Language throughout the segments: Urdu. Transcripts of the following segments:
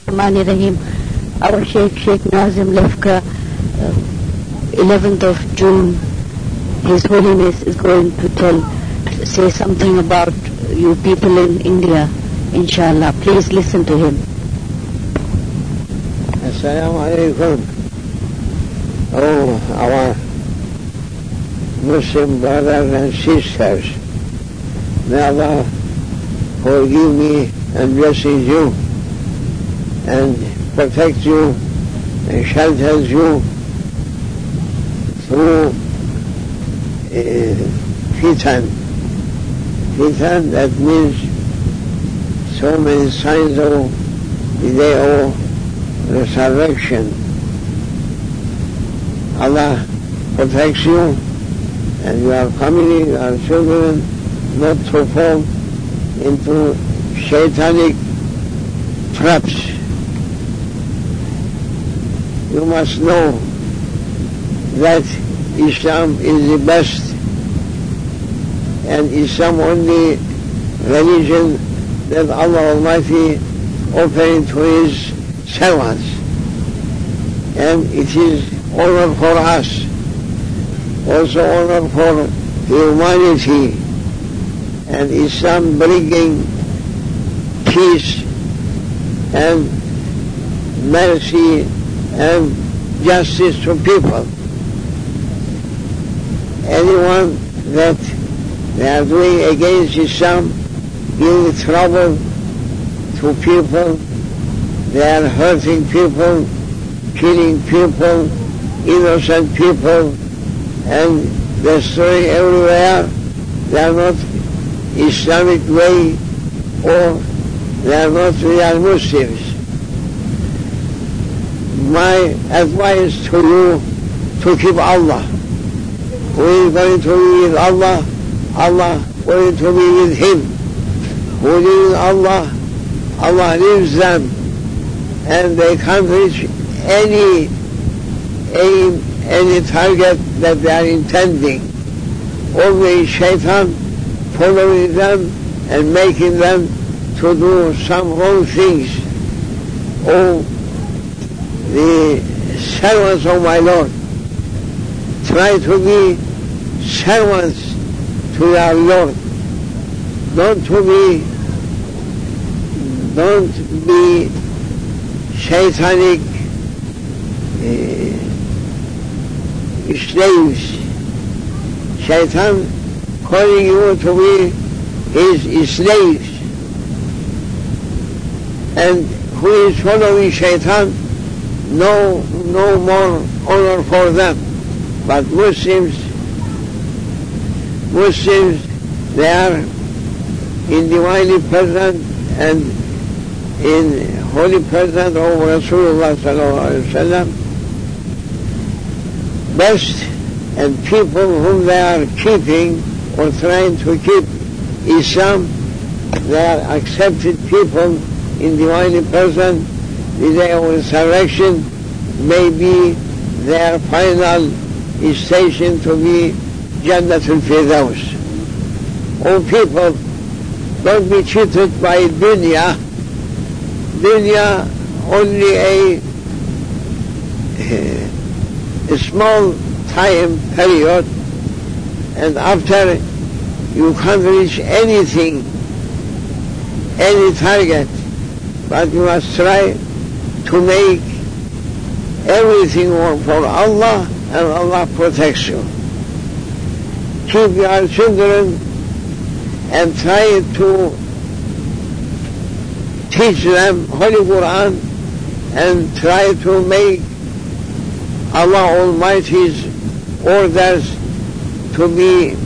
Rahman Rahim. Our Sheikh Nazim Lefka, 11th of June, His Holiness is going to say something about you people in India, inshallah. Please listen to him. Assalamu alaikum. Oh, our Muslim brothers and sisters, may Allah forgive me and blesses you and protect you and shelters you through fitan. Fitan, that means so many signs of the day of resurrection. Allah protects you and your family, your children, not to fall into shaitanic traps. You must know that Islam is the best, and Islam only religion that Allah Almighty offering to His servants, and it is honor for us, also honor for humanity, and Islam bringing peace and mercy and justice to people. Anyone that they are doing against Islam, giving trouble to people, they are hurting people, killing people, innocent people, and destroying everywhere. They are not Islamic way, or they are not real Muslims. My advice to you, to keep Allah. Who is going to be with Allah? Allah going to be with him. Who lives with Allah? Allah lives them, and they can't reach any aim, any target that they are intending. Always shaitan following them and making them to do some wrong things. Oh, the servants of my Lord, try to be servants to your Lord. Don't be satanic slaves. Shaitan calling you to be his slaves. And who is following shaitan, no more honor for them. But Muslims, they are in divinely present and in holy presence of Rasulullah sallallahu alaihi wasallam, best, and people whom they are keeping or trying to keep Islam, they are accepted people in divinely present. The day of resurrection may be their final station to be Jannatul Firdaus. Oh people, don't be cheated by dunya. Dunya only a small time period, and after you can't reach anything, any target, but you must try to make everything work for Allah, and Allah protects you. Keep your children and try to teach them Holy Quran, and try to make Allah Almighty's orders to be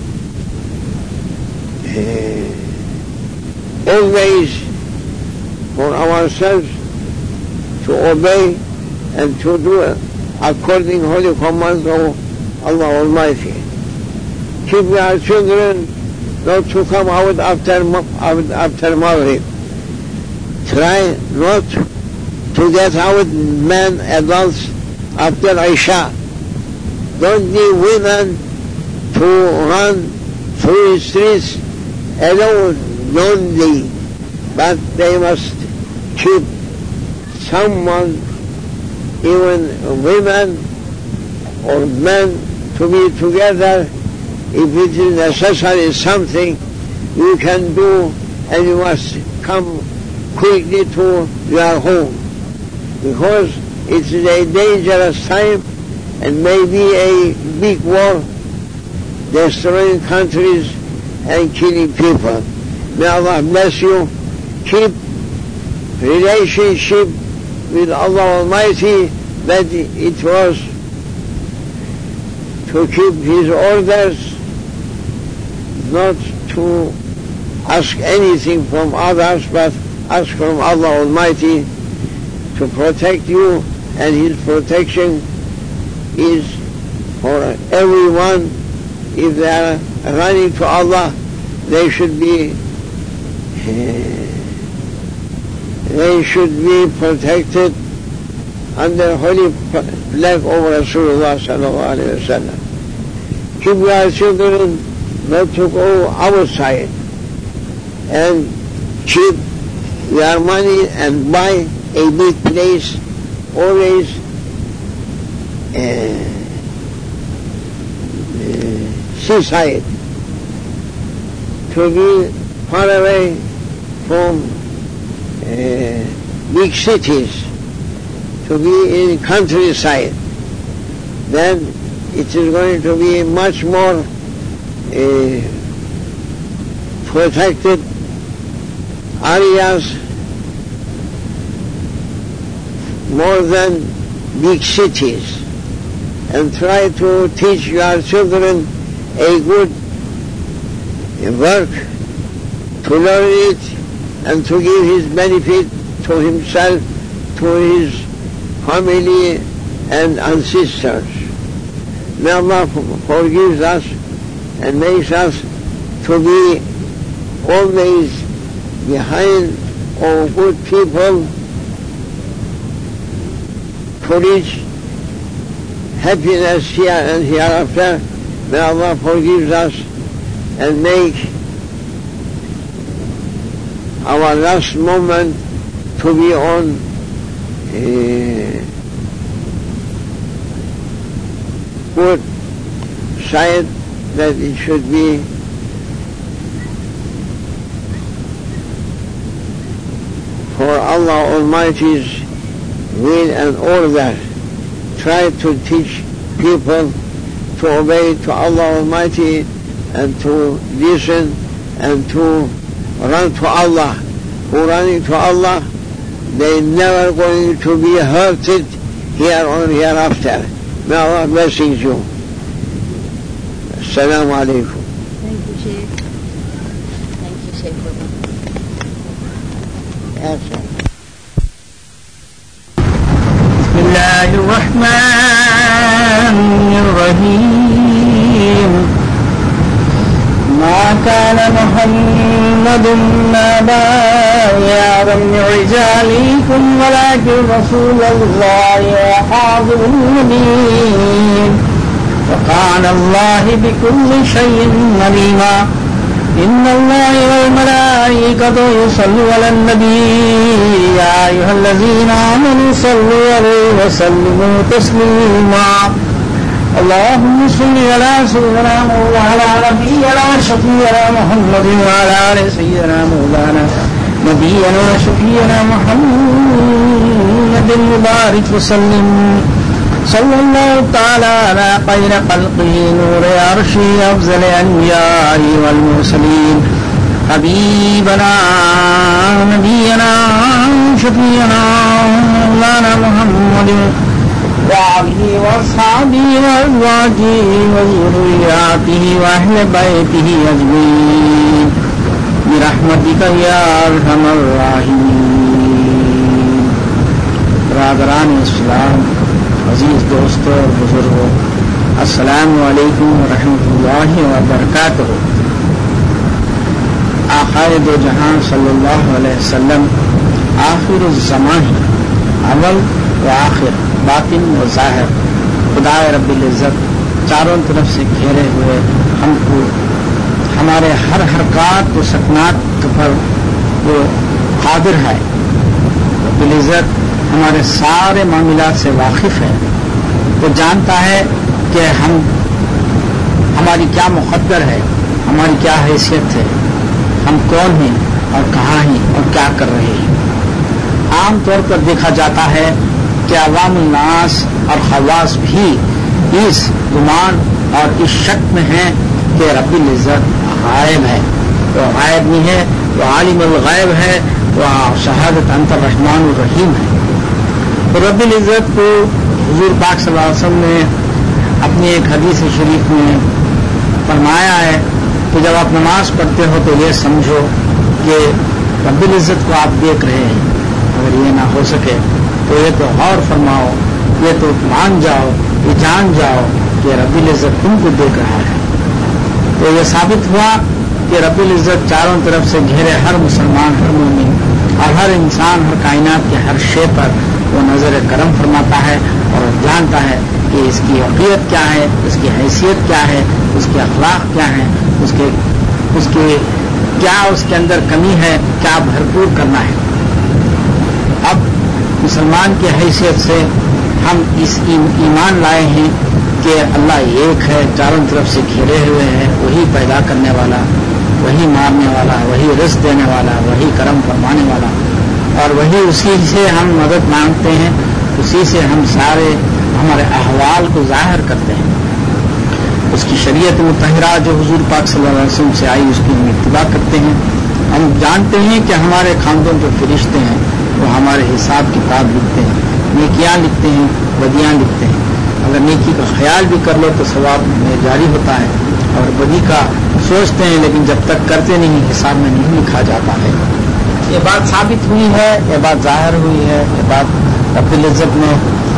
always for ourselves to obey and to do according holy commands of Allah Almighty. Keep your children not to come out after Maghrib. Try not to get out men, adults, after Isha. Don't leave women to run through the streets alone, lonely, but they must keep someone, even women or men, to be together. If it is necessary something you can do, and you must come quickly to your home, because it is a dangerous time and maybe a big war, destroying countries and killing people. May Allah bless you. Keep relationship with Allah Almighty, that it was to keep His orders, not to ask anything from others, but ask from Allah Almighty to protect you, and His protection is for everyone. If they are running to Allah, they should be protected under holy flag of Rasulullah sallallahu alaihi wasallam. Keep your children not to go outside, and keep your money and buy a big place, always seaside, to be far away from big cities, to be in countryside. Then it is going to be much more protected areas, more than big cities, and try to teach your children a good work, to learn it and to give his benefit to himself, to his family and ancestors. May Allah forgive us and makes us to be always behind all good people, to reach happiness here and hereafter. May Allah forgive us and make our last moment to be on good side, that it should be for Allah Almighty's will and order. Try to teach people to obey to Allah Almighty and to listen and to run to Allah. Who running to Allah, they never going to be hurted here or hereafter. May Allah blessings you. Assalamu alaikum. Thank you, Sheikh. Thank you, Sheikh. Yes, sir. بسم الله الرحمن الرحيم. ما كان محمد أبا أحد من رجالكم ولكن رسول الله وحاضر النبيين وكان الله بكل شيء عليما. إن الله والملائكة يصلون على النبي يا أيها الذين آمنوا صلوا عليه وسلموا تسليما. اللهم صل على سيدنا وعلى نبينا شفيعنا محمد وعلى آل سيدنا مولانا نبينا وشفيعنا محمد المبارك وسلم. صلى الله تعالى على خير خلقه نور عرشه أفضل الأنبياء والمرسلين حبيبنا نبينا شفيعنا مولانا محمد وآله وأصحابه وأزواجه وذرياته وأهل بيته أجمعين برحمتك يا أرحم الراحمين. برادران اسلام، عزیز دوستوں اور بزرگوں، السلام علیکم ورحمۃ اللہ وبرکاتہ. آقائے دو جہاں صلی اللہ علیہ وسلم آخر الزمان، اول و آخر، باطن و ظاہر، خدا رب العزت چاروں طرف سے گھیرے ہوئے ہم کو ہمارے ہر حرکات و سکنات پر وہ قادر ہے. رب العزت ہمارے سارے معاملات سے واقف ہے، وہ جانتا ہے کہ ہماری کیا مقدر ہے، ہماری کیا حیثیت ہے، ہم کون ہیں اور کہاں ہیں اور کیا کر رہے ہیں۔ عام طور پر دیکھا جاتا ہے کہ عوام الناس اور خواص بھی اس گمان اور اس شک میں ہیں کہ رب العزت غائب ہے۔ وہ غائب نہیں ہے، وہ عالم الغیب ہے، وہ شہادت انت الرحمن الرحیم ہے۔ تو رب العزت کو حضور پاک صلی اللہ علیہ وسلم نے اپنی ایک حدیث شریف میں فرمایا ہے کہ جب آپ نماز پڑھتے ہو تو یہ سمجھو کہ رب العزت کو آپ دیکھ رہے ہیں۔ اگر یہ نہ ہو سکے تو یہ تو غور فرماؤ، یہ تو مان جاؤ، یہ جان جاؤ کہ رب العزت تم کو دیکھ رہا ہے۔ تو یہ ثابت ہوا کہ رب العزت چاروں طرف سے گھیرے ہر مسلمان، ہر مومن اور ہر انسان، ہر کائنات کے ہر شے پر وہ نظر کرم فرماتا ہے اور جانتا ہے کہ اس کی حقیقت کیا ہے، اس کی حیثیت کیا ہے، اس کے اخلاق کیا ہیں، اس کے کیا اس کے اندر کمی ہے، کیا بھرپور کرنا ہے۔ اب مسلمان کی حیثیت سے ہم اس ایمان لائے ہیں کہ اللہ ایک ہے، چاروں طرف سے گھیرے ہوئے ہیں، وہی پیدا کرنے والا، وہی مارنے والا، وہی رزق دینے والا، وہی کرم فرمانے والا، اور وہی اسی سے ہم مدد مانگتے ہیں، اسی سے ہم سارے ہمارے احوال کو ظاہر کرتے ہیں۔ اس کی شریعت مطہرہ جو حضور پاک صلی اللہ علیہ وسلم سے آئی اس کی ہم اتباع کرتے ہیں۔ ہم جانتے ہیں کہ ہمارے خاندان جو فرشتے ہیں وہ ہمارے حساب کتاب لکھتے ہیں، نیکیاں لکھتے ہیں، بدیاں لکھتے ہیں۔ اگر نیکی کا خیال بھی کر لو تو ثواب میں جاری ہوتا ہے، اور بدی کا سوچتے ہیں لیکن جب تک کرتے نہیں حساب میں نہیں لکھا جاتا ہے۔ یہ بات ثابت ہوئی ہے، یہ بات ظاہر ہوئی ہے، یہ بات رب العزت نے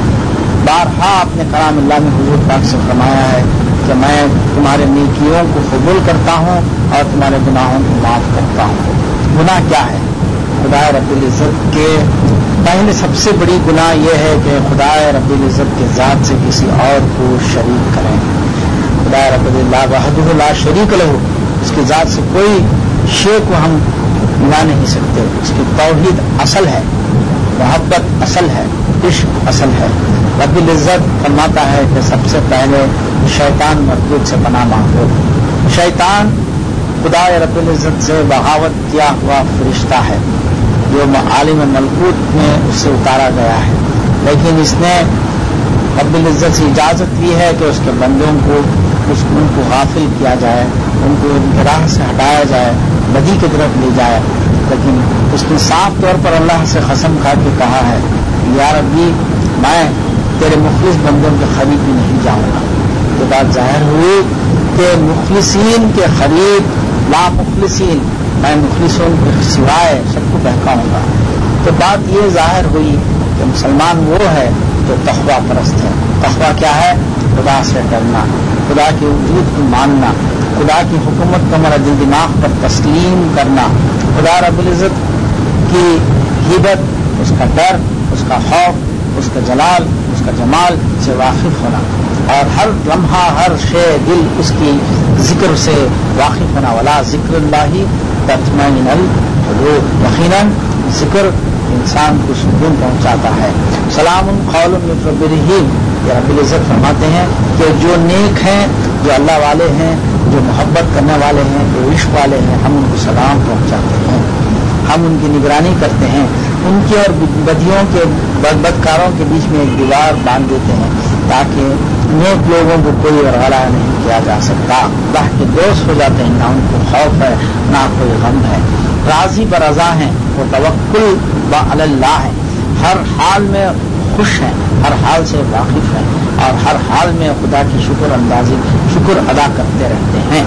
بارہا اپنے کلام اللہ میں حضور پاک سے فرمایا ہے کہ میں تمہارے نیکیوں کو قبول کرتا ہوں اور تمہارے گناہوں کو معاف کرتا ہوں۔ گناہ کیا ہے؟ خدا رب العزت کے پہلے سب سے بڑی گناہ یہ ہے کہ خدا رب العزت کے ذات سے کسی اور کو شریک کریں۔ خدا رب اللہ وحدہ لا شریک لہ، اس کی ذات سے کوئی شے کو ہم ملا نہیں سکتے۔ اس کی توحید اصل ہے، محبت اصل ہے، عشق اصل ہے۔ رب العزت فرماتا ہے کہ سب سے پہلے شیطان مردود سے پناہ مانگو۔ شیطان خدا رب العزت سے بغاوت کیا ہوا فرشتہ ہے جو عالم ملکوت میں اس سے اتارا گیا ہے، لیکن اس نے رب العزت سے اجازت دی ہے کہ اس کے بندوں کو ان کو غافل کیا جائے، ان کو ان کی راہ سے ہٹایا جائے، بدی کی طرف لے جائے۔ لیکن اس نے صاف طور پر اللہ سے قسم کھا کے کہا ہے یا ربی میں تیرے مخلص بندوں کے قریب بھی نہیں جاؤں گا۔ یہ بات ظاہر ہوئی کہ مخلصین کے قریب لا مخلصین، میں مخلصوں کے سوائے سب کو بہکاؤں گا۔ تو بات یہ ظاہر ہوئی کہ مسلمان وہ ہے جو تقویٰ پرست ہے۔ تقویٰ کیا ہے؟ خدا سے ڈرنا، خدا کے وجود کو ماننا، خدا کی حکومت کو ہمارا دل دماغ پر تسلیم کرنا، خدا رب العزت کی ہیبت، اس کا ڈر، اس کا خوف، اس کا جلال، اس کا جمال سے واقف ہونا، اور ہر لمحہ ہر شے دل اس کی ذکر سے واقف ہونا۔ ولا ذکر اللہ تطمئن القلوب، یقیناً ذکر انسان کو سکون پہنچاتا ہے۔ سلام قول من رب رحیم، یہ رب العزت فرماتے ہیں کہ جو نیک ہیں، جو اللہ والے ہیں، جو محبت کرنے والے ہیں، جو عشق والے ہیں، ہم ان کو سلام پہنچاتے ہیں، ہم ان کی نگرانی کرتے ہیں، ان کی اور بدیوں کے بدکاروں کے بیچ میں ایک دیوار باندھ دیتے ہیں تاکہ نیک لوگوں کو کوئی ورغلا نہیں کیا جا سکتا۔ اللہ کے دوست ہو جاتے ہیں، نہ ان کو خوف ہے نہ کوئی غم ہے، راضی برضا ہیں، وہ توکل علی اللہ ہے، ہر حال میں خوش ہیں، ہر حال سے واقف ہیں، اور ہر حال میں خدا کی شکر ادا کرتے رہتے ہیں۔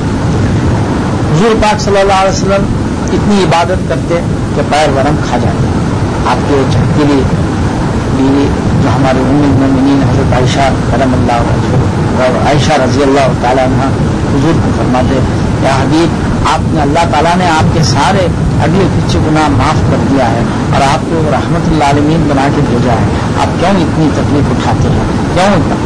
حضور پاک صلی اللہ علیہ وسلم اتنی عبادت کرتے کہ پیر ورم کھا جاتے۔ آپ کے چہتیلی بیوی جو ہمارے ام المؤمنین حضرت عائشہ کرم اللہ وجہہ اور عائشہ رضی اللہ تعالیٰ عنہ حضور کو فرماتے یا حبیب آپ نے اللہ تعالیٰ نے آپ کے سارے اگلے پیچھے گناہ معاف کر دیا ہے اور آپ کو رحمت للعالمین بنا کے بھیجا ہے، آپ کیوں اتنی تکلیف اٹھاتے ہیں؟ کیوں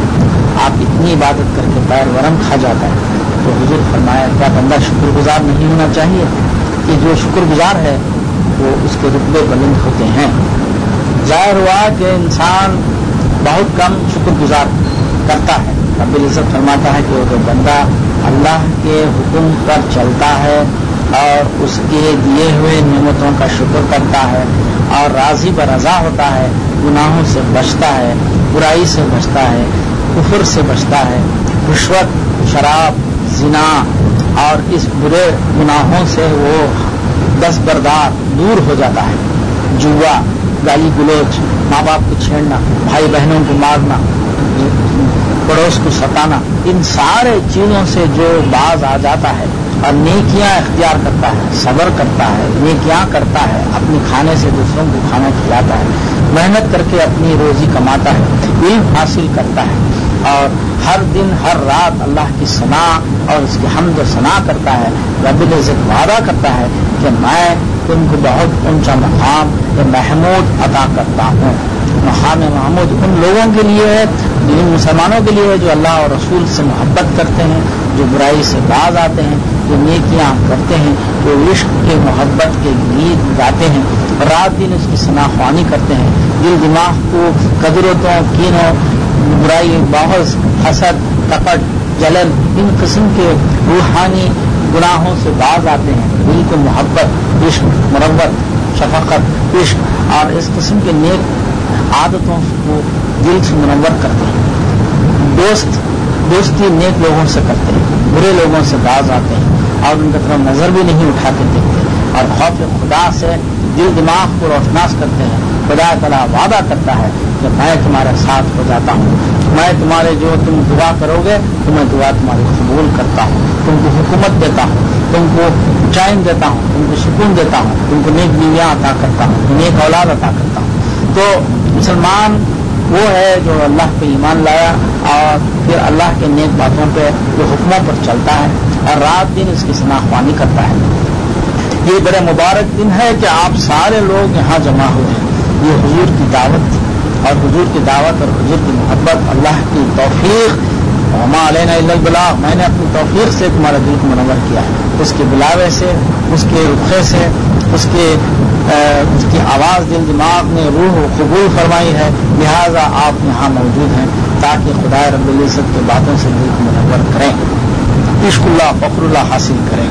آپ اتنی عبادت کر کے پیر ورم کھا جاتا ہے؟ تو حضور فرمایا کیا بندہ شکر گزار نہیں ہونا چاہیے؟ کہ جو شکر گزار ہے وہ اس کے رتبے بلند ہوتے ہیں۔ ظاہر ہوا کہ انسان بہت کم شکر گزار کرتا ہے. رب العزت فرماتا ہے کہ وہ جو بندہ اللہ کے حکم پر چلتا ہے اور اس کے دیے ہوئے نعمتوں کا شکر کرتا ہے اور راضی برضا ہوتا ہے, گناہوں سے بچتا ہے, برائی سے بچتا ہے, کفر سے بچتا ہے, رشوت, شراب, زنا اور اس برے گناہوں سے وہ دستبردار دور ہو جاتا ہے. جوا, گالی گلوچ, ماں باپ کو چھیڑنا, بھائی بہنوں کو مارنا, پڑوس کو ستانا, ان سارے چیزوں سے جو باز آ جاتا ہے اور نیکیاں اختیار کرتا ہے, صبر کرتا ہے, نیکیاں کرتا ہے, اپنے کھانے سے دوسروں کو کھانا کھلاتا ہے, محنت کر کے اپنی روزی کماتا ہے, علم حاصل کرتا ہے اور ہر دن ہر رات اللہ کی ثنا اور اس کی حمد و ثنا کرتا ہے. رب العزت وعدہ کرتا ہے کہ میں تم کو بہت اونچا مقام محمود عطا کرتا ہوں. مقام محمود ان لوگوں کے لیے ہے, جن مسلمانوں کے لیے ہے جو اللہ اور رسول سے محبت کرتے ہیں, جو برائی سے باز آتے ہیں, جو نیکیاں کرتے ہیں, جو عشق کے محبت کے گیت گاتے ہیں, رات دن اس کی ثنا خوانی کرتے ہیں, دل دماغ کو قدرتوں, کینوں, برائی, بغض, حسد, کپٹ, جلن, ان قسم کے روحانی گناہوں سے باز آتے ہیں. دل کو محبت, عشق, مروت, شفقت, عشق اور اس قسم کے نیک عادتوں کو دل سے منور کرتے ہیں. دوستی نیک لوگوں سے کرتے ہیں, برے لوگوں سے باز آتے ہیں اور ان کی طرف نظر بھی نہیں اٹھا کے دیکھتے اور خوف خدا سے دل دماغ کو روشناس کرتے ہیں. خدا تعالیٰ وعدہ کرتا ہے کہ میں تمہارے ساتھ ہو جاتا ہوں, میں تمہارے جو تم دعا کرو گے تو میں دعا تمہاری قبول کرتا ہوں, تم کو حکومت دیتا ہوں, تم کو چین دیتا ہوں, تم کو سکون دیتا ہوں, تم کو نیک بیویاں عطا کرتا ہوں, نیک اولاد عطا کرتا ہوں. تو مسلمان وہ ہے جو اللہ پہ ایمان لایا اور پھر اللہ کے نیک باتوں پہ جو حکموں پر چلتا ہے اور رات دن اس کی ثنا خوانی کرتا ہے. یہ بڑے مبارک دن ہے کہ آپ سارے لوگ یہاں جمع ہوئے ہیں. یہ حضور کی دعوت تھی اور حضور کی دعوت اور حضور کی محبت, اللہ کی توفیق, وما علینا الا البلاغ, میں نے اپنی توفیق سے تمہارے دل کو منور کیا ہے. اس کے بلاوے سے, اس کے رخے سے, اس کی آواز دل دماغ نے روح قبول فرمائی ہے, لہذا آپ یہاں موجود ہیں تاکہ خدا رب العزت کی باتوں سے دل کو منور کریں, عشق اللہ, فخر اللہ حاصل کریں.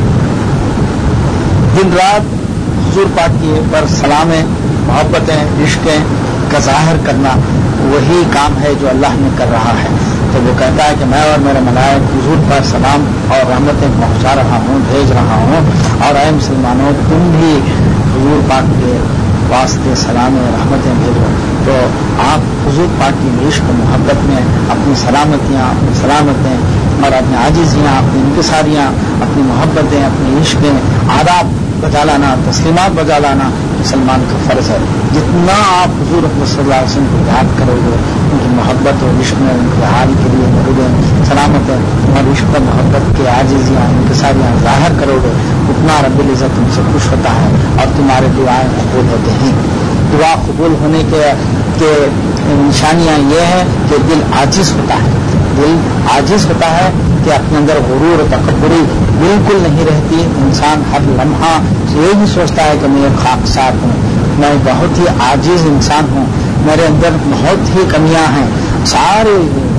دن رات حضور پاک کی پر سلامیں, محبتیں, عشقیں کا ظاہر کرنا وہی کام ہے جو اللہ نے کر رہا ہے. تو وہ کہتا ہے کہ میں اور میرے ملائک حضور پر سلام اور رحمتیں پہنچا رہا ہوں, بھیج رہا ہوں, اور اے مسلمانوں تم بھی حضور پاک کے واسطے سلام رحمتیں بھیجو. تو آپ حضور پاک کی عشق و محبت میں اپنی سلامتیاں, اپنی سلامتیں اور اپنی عاجزیاں, اپنی انکساریاں, اپنی محبتیں, اپنی عشقیں, آداب بجا لانا, تسلیمات بجا لانا مسلمان کا فرض ہے. جتنا آپ حضور صلی اللہ علیہ وسلم کو یاد کرو گے, ان کی محبت اور عشق میں ان کے حال کے لیے مدد سلامتیں اور عشق و محبت کے عاجزیاں, انکساریاں ظاہر کرو گے, اتنا رب العزت تم سے خوش ہوتا ہے اور تمہارے دعائیں قبول ہوتے ہیں. دعا قبول ہونے کے نشانیاں یہ ہیں کہ دل عاجز ہوتا ہے. دل عاجز ہوتا ہے کہ اپنے اندر غرور و تکبری بالکل نہیں رہتی. انسان ہر لمحہ یہی سوچتا ہے کہ میں ایک خاکسار ہوں, میں بہت ہی عاجز انسان ہوں, میرے اندر بہت ہی کمیاں ہیں, سارے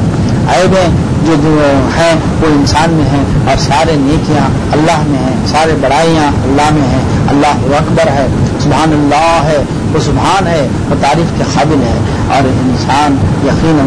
عیبیں جو ہیں وہ انسان میں ہیں اور سارے نیکیاں اللہ میں ہیں, سارے بڑائیاں اللہ میں ہیں. اللہ اکبر ہے, سبحان اللہ ہے, وہ سبحان ہے, وہ تعریف کے قابل ہے. اور انسان یقیناً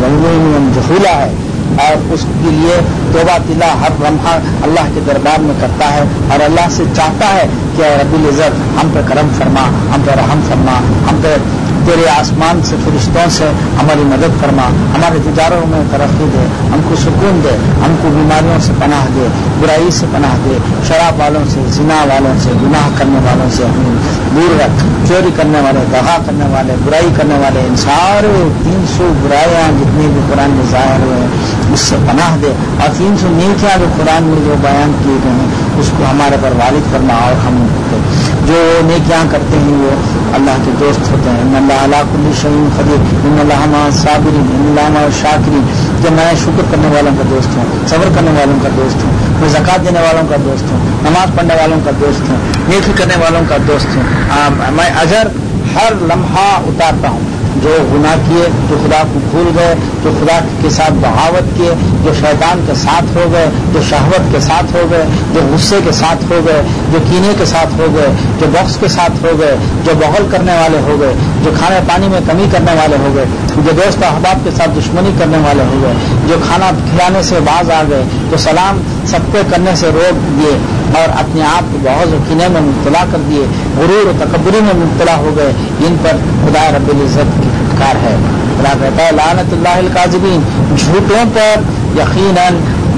جہولا ہے اور اس کے لیے توبہ طلع ہر لمحہ اللہ کے دربار میں کرتا ہے اور اللہ سے چاہتا ہے کہ رب العزت ہم پہ کرم فرما, ہم پہ رحم فرما, ہم پہ تیرے آسمان سے فرشتوں سے ہماری مدد فرما, ہمارے تجاروں میں ترقی دے, ہم کو سکون دے, ہم کو بیماریوں سے پناہ دے, برائی سے پناہ دے, شراب والوں سے, زنا والوں سے, گناہ کرنے والوں سے ہمیں دور رکھ, چوری کرنے والے, دغا کرنے والے, برائی کرنے والے, ان سارے 300 برائیاں جتنی بھی قرآن میں ظاہر ہوئے اس سے پناہ دے, اور 300 نیکیاں جو قرآن میں جو بیان کیے گئے ہیں اس کو ہمارے پر وارد کرنا. اور ہم جو نیکیاں کرتے ہیں وہ اللہ کے دوست ہوتے ہیں. ان اللہ علی کل شیء قدیر, ان اللہ مع الصابرین, ان اللہ مع الشاکرین. کہ میں شکر کرنے والوں کا دوست ہوں, صبر کرنے والوں کا دوست ہوں, میں زکات دینے والوں کا دوست ہوں, نماز پڑھنے والوں کا دوست ہوں, نیکی کرنے والوں کا دوست ہوں. میں اجر ہر لمحہ اتارتا ہوں. جو گناہ کیے، جو خدا کو بھول گئے، جو خدا کے ساتھ بغاوت کیے، جو شیطان کے ساتھ ہو گئے، جو شہوت کے ساتھ ہو گئے، جو غصے کے ساتھ ہو گئے، جو کینے کے ساتھ ہو گئے، جو بغض کے ساتھ ہو گئے، جو بغل کرنے والے ہو گئے، جو کھانے پانی میں کمی کرنے والے ہو گئے، جو دوست احباب کے ساتھ دشمنی کرنے والے ہو گئے، جو کھانا کھلانے سے باز آ گئے، جو سلام سب کو کرنے سے روک دیے اور اپنے آپ کو بغض و کینے میں مبتلا کر دیے، غرور و تکبری میں مبتلا ہو گئے، ان پر خدا رب العزت کی پھٹکار ہے. خدا کہتا ہے لعنت اللہ الکاذبین، جھوٹوں پر یقیناً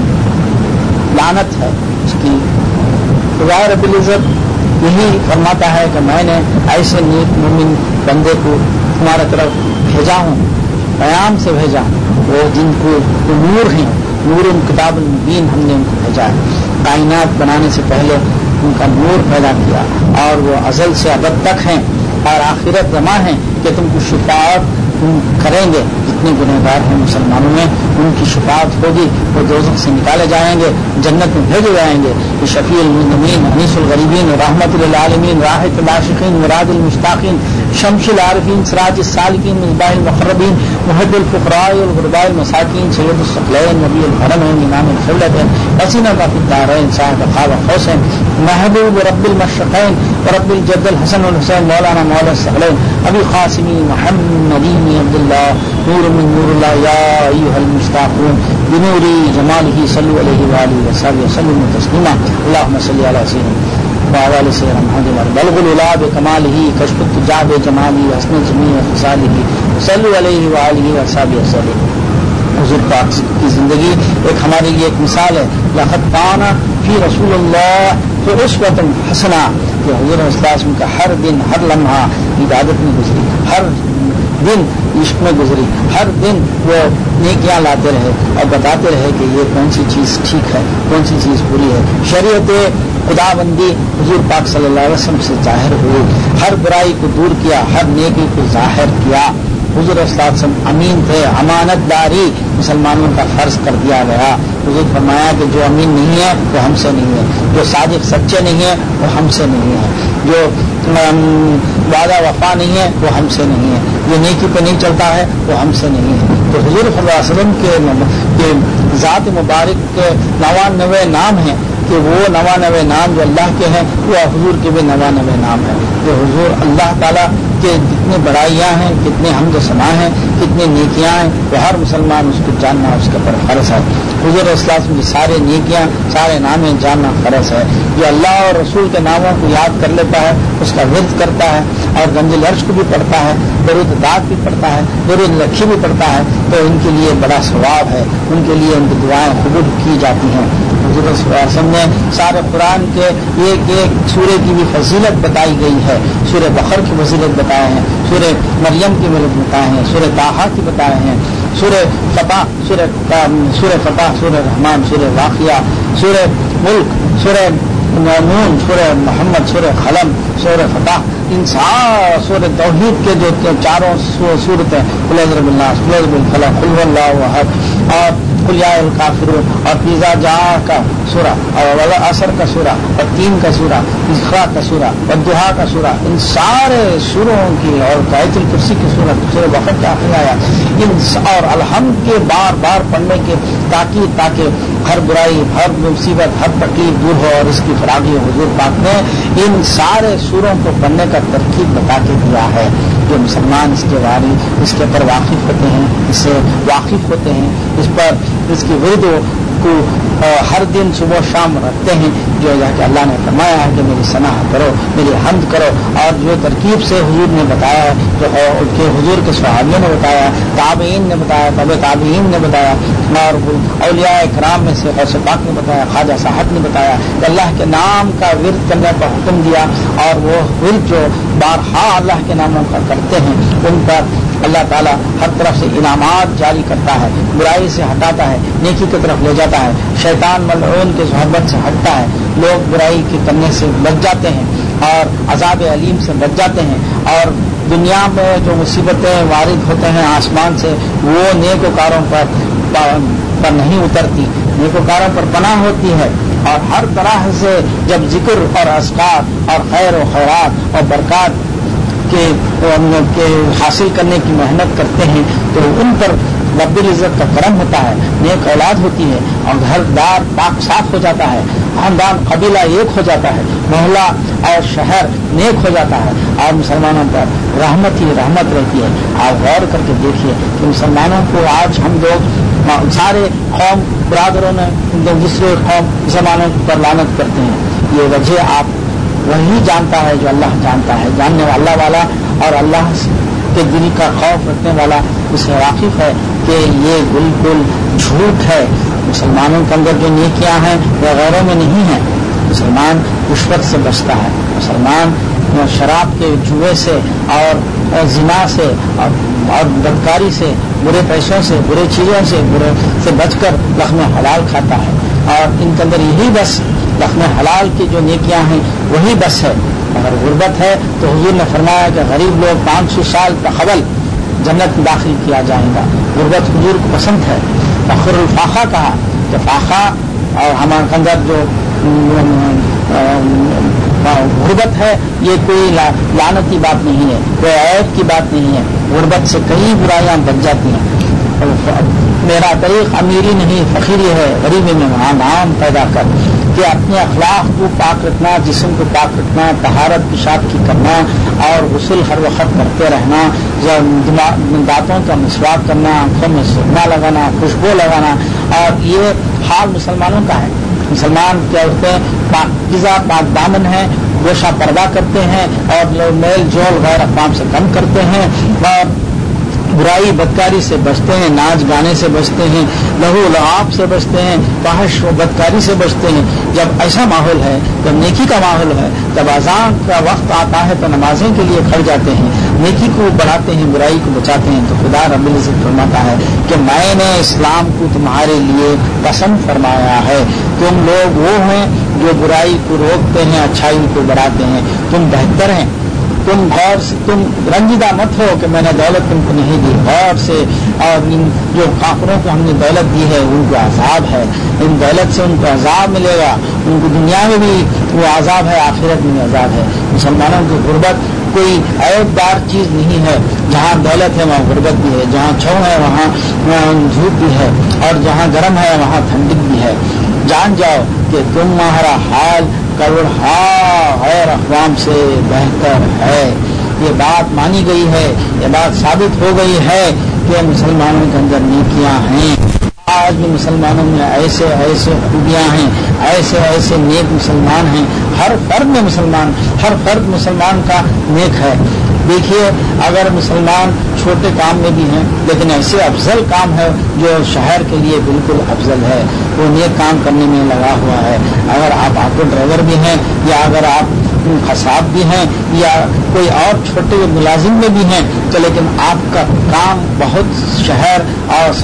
لعنت ہے اس کی. خدا رب العزت یہی فرماتا ہے کہ میں نے ایسے نیک مومن بندے کو تمہارے طرف بھیجا ہوں، پیام سے بھیجا، وہ جن کو نور ہیں، نور کتاب المبین ہم نے ان کو بھیجا ہے. کائنات بنانے سے پہلے ان کا نور پیدا کیا اور وہ ازل سے ابد تک ہیں اور آخرت جمع ہیں کہ تم کو شفاعت کریں گے. جتنے گنہگار ہیں مسلمانوں میں ان کی شفاعت ہوگی، وہ دوزخ سے نکالے جائیں گے، جنت میں بھیجے جائیں گے. یہ شفیع المذنبین، انیس الغریبین، رحمت للعالمین، راحت العاشقین، مراد المشتاقین، شمس العارفین، سراج السالکین، مصباح المقربین، محب الفقراء والغرباء المساکین، سید الثقلین، نبی الحرمین، امام القبلتین، حسینہ فی الدارین، صاحب خواب حسین، محبوب رب المشرقین ورب الجد الحسن والحسین، مولانا مولا الثقلین، ابی قاسمی محمدی عبداللہ، نور من نور اللہ، یا ایھا المشتاقون بنوری جمالہ صلو علیہ وآلہ وصحبہ وسلم تسلیما. اللہم صلی علی سیدنا وعلی سیدنا محمد بلغ العلا بکمالہ، کشف التجا بجمالہ، حسن جمیع خصالہ، صلو علیہ وآلہ وصحبہ وسلم. حضور پاک کی زندگی ایک ہمارے لیے ایک مثال ہے. لقد کان فی رسول اللہ اسوۃ حسنہ، کہ حضور صلی اللہ علیہ وسلم کا ہر دن ہر لمحہ عبادت میں گزری، ہر دن عشق میں گزری، ہر دن وہ نیکیاں لاتے رہے اور بتاتے رہے کہ یہ کون سی چیز ٹھیک ہے، کون سی چیز بری ہے. شریعت خدا بندی حضور پاک صلی اللہ علیہ وسلم سے ظاہر ہوئی، ہر برائی کو دور کیا، ہر نیکی کو ظاہر کیا. حضور صلی اللہ علیہ وسلم امین تھے، امانت داری مسلمانوں کا فرض کر دیا گیا. حضور فرمایا کہ جو امین نہیں ہے وہ ہم سے نہیں ہے، جو صادق سچے نہیں ہیں وہ ہم سے نہیں ہے، جو وعدہ وفا نہیں ہے وہ ہم سے نہیں ہے، جو نیکی پہ نہیں چلتا ہے وہ ہم سے نہیں ہے. تو حضور صلی اللہ علیہ وسلم کے ذات مبارک کے 99 نام ہیں کہ وہ 99 نام جو اللہ کے ہیں وہ حضور کے بھی 99 نام ہیں. جو حضور اللہ تعالیٰ کہ جتنے بڑائیاں ہیں، کتنے حمد و ثنا ہیں، کتنے نیکیاں ہیں، وہ ہر مسلمان اس کو جاننا اس کے پر فرض ہے. حضور اسلام کی سارے نیکیاں، سارے نامیں جاننا فرض ہے. جو اللہ اور رسول کے ناموں کو یاد کر لیتا ہے اس کا ورد کرتا ہے اور گنج العرش کو بھی پڑھتا ہے، درود داد بھی پڑھتا ہے، درود لکھی بھی پڑھتا ہے، تو ان کے لیے بڑا ثواب ہے، ان کے لیے ان کی دعائیں قبول کی جاتی ہیں. حضور صلی اللہ علیہ وسلم نے سارے قرآن کے ایک ایک سورے کی بھی فضیلت بتائی گئی ہے. سورہ بقر کی فضیلت بتائے ہیں، سورہ مریم کی فضیلت بتائے ہیں، سورہ طٰہٰ کی بتائے ہیں، سورہ فتح، سورہ رحمان، سورہ واقعہ، سورہ ملک، سورہ نون، سورہ محمد، سورہ قلم، سورہ فتح. ان سورہ توحید کے جو چاروں سورتیں، قل اعوذ بالناس، قل اعوذ بالفلق، قل هو اللہ احد اور قل یا الکافرون اور فیضا جاء کا سورہ اور والعصر کا سورہ اور تین کا سورہ، اقرا کا سورہ اور دہا کا سورہ، ان سارے سوروں کی اور آیت الکرسی کی سورہ، سورہ بقرہ کا آخری آیا، اور الحمد کے بار بار پڑھنے کے تاکہ ہر برائی، ہر مصیبت، ہر تکلیف دور ہو اور اس کی فراغی. حضور پاک نے ان سارے سوروں کو پڑھنے کا ترکیب بتا کے دیا ہے. جو مسلمان اس کے بارے اس کے پر واقف ہوتے ہیں، اس سے واقف ہوتے ہیں، اس کی ورد کو ہر دن صبح شام رکھتے ہیں، جو ہے کہ اللہ نے فرمایا ہے کہ میری ثنا کرو، میری حمد کرو. اور جو ترکیب سے حضور نے بتایا ہے، جو کہ حضور کے صحابیوں نے بتایا، تابعین نے بتایا، تبع تابعین نے بتایا، اور اولیاء کرام میں سے غوث پاک نے بتایا، خواجہ صاحب نے بتایا کہ اللہ کے نام کا ورد کرنے کا حکم دیا. اور وہ ورد جو بارہا اللہ کے ناموں کا کرتے ہیں ان پر اللہ تعالیٰ ہر طرف سے انعامات جاری کرتا ہے، برائی سے ہٹاتا ہے، نیکی کی طرف لے جاتا ہے، شیطان ملعون کے صحبت سے ہٹتا ہے، لوگ برائی کے کرنے سے بچ جاتے ہیں اور عذاب علیم سے بچ جاتے ہیں. اور دنیا میں جو مصیبتیں وارد ہوتے ہیں آسمان سے وہ نیکوکاروں پر نہیں اترتی، نیکوکاروں پر پناہ ہوتی ہے. اور ہر طرح سے جب ذکر اور اذکار اور خیر و خیرات اور برکات کے کے حاصل کرنے کی محنت کرتے ہیں تو ان پر رب العزت کا کرم ہوتا ہے، نیک اولاد ہوتی ہے اور گھر دار پاک صاف ہو جاتا ہے، خاندان قبیلہ ایک ہو جاتا ہے، محلہ اور شہر نیک ہو جاتا ہے اور مسلمانوں پر رحمت ہی رحمت رہتی ہے۔ آپ غور کر کے دیکھیے کہ مسلمانوں کو آج ہم لوگ سارے قوم برادروں نے دوسرے قوم مسلمانوں پر لعنت کرتے ہیں، یہ وجہ آپ وہی جانتا ہے جو اللہ جانتا ہے، جاننے والا والا اور اللہ کے دل کا خوف رکھنے والا اسے واقف ہے کہ یہ بالکل جھوٹ ہے۔ مسلمانوں کے اندر جو نیکیاں ہیں وہ غیروں میں نہیں ہیں۔ مسلمان رشوت سے بچتا ہے، مسلمان شراب کے جوئے سے اور زنا سے اور بدکاری سے، برے پیسوں سے، برے چیزوں سے بچ کر لقم حلال کھاتا ہے اور ان کے اندر یہی بس لقم حلال کی جو نیکیاں ہیں وہی بس ہے۔ اگر غربت ہے تو حضور نے فرمایا کہ غریب لوگ 500 سال قبل جنت میں داخل کیا جائے گا۔ غربت حضور کو پسند ہے۔ فخر الفاقہ کہا کہ فاقہ اور ہمارے اندر جو غربت ہے یہ کوئی لعنتی بات نہیں ہے، کوئی عیب کی بات نہیں ہے۔ غربت سے کئی برائیاں بچ جاتی ہیں۔ میرا طریق امیری نہیں فقیری ہے، غریبی میں نام پیدا کر کہ اپنے اخلاق کو پاک رکھنا، جسم کو پاک رکھنا، طہارت پیشاب کی کرنا اور غسل ہر وقت کرتے رہنا، دانتوں کا مسواک کرنا، آنکھوں میں سرما لگانا، خوشبو لگانا، اور یہ حال مسلمانوں کا ہے۔ مسلمان کیا ہوتے ہیں؟ پاکیزہ پاک دامن ہیں، گوشہ پردہ کرتے ہیں اور میل جول غیر اقوام سے کم کرتے ہیں اور برائی بدکاری سے بچتے ہیں، ناچ گانے سے بچتے ہیں، لہو لعاب سے بچتے ہیں، فحش و بدکاری سے بچتے ہیں۔ جب ایسا ماحول ہے، جب نیکی کا ماحول ہے، جب اذان کا وقت آتا ہے تو نمازیں کے لیے کھڑ جاتے ہیں، نیکی کو بڑھاتے ہیں، برائی کو بچاتے ہیں، تو خدا رب العزت فرماتا ہے کہ میں نے اسلام کو تمہارے لیے پسند فرمایا ہے۔ تم لوگ وہ ہیں جو برائی کو روکتے ہیں، اچھائی کو بڑھاتے ہیں، تم بہتر ہیں۔ تم غور سے تم رنجیدہ مت ہو کہ میں نے دولت تم کو نہیں دی، غور سے، اور ان جو کافروں کو ہم نے دولت دی ہے ان کو عذاب ہے، ان دولت سے ان کو عذاب ملے گا، ان کو دنیا میں بھی وہ عذاب ہے، آخرت میں بھی عذاب ہے۔ مسلمانوں کی غربت کوئی عیب دار چیز نہیں ہے، جہاں دولت ہے وہاں غربت بھی ہے، جہاں چھو ہے وہاں دھوپ بھی ہے، اور جہاں گرم ہے وہاں ٹھنڈک بھی ہے۔ جان جاؤ کہ تمہارا حال کروڑہا غیر اقوام سے بہتر ہے۔ یہ بات مانی گئی ہے، یہ بات ثابت ہو گئی ہے کہ مسلمانوں کے اندر نیکیاں ہیں۔ آج بھی مسلمانوں میں ایسے ایسے خوبیاں ہیں، ایسے ایسے نیک مسلمان ہیں، ہر فرد مسلمان کا نیک ہے۔ دیکھیے اگر مسلمان چھوٹے کام میں بھی ہیں لیکن ایسے افضل کام ہے جو شہر کے لیے بالکل افضل ہے، وہ نیک کام کرنے میں لگا ہوا ہے۔ اگر آپ آٹو ڈرائیور بھی ہیں یا اگر آپ قصاب بھی ہیں یا کوئی اور چھوٹے ملازم میں بھی ہیں تو لیکن آپ کا کام بہت شہر اور